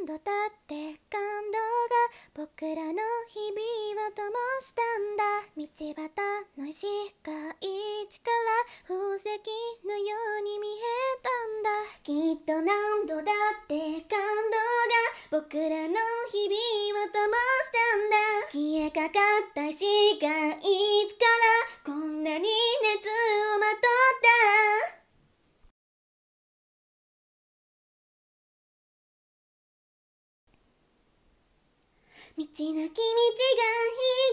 度経って感動が僕らの日々を灯したんだ。道端の石がいつから宝石のように見えたんだ。きっと何度だって感動が僕らの日々を灯したんだ。消えかかった石がいつからこんなに熱をまとった。道なき道が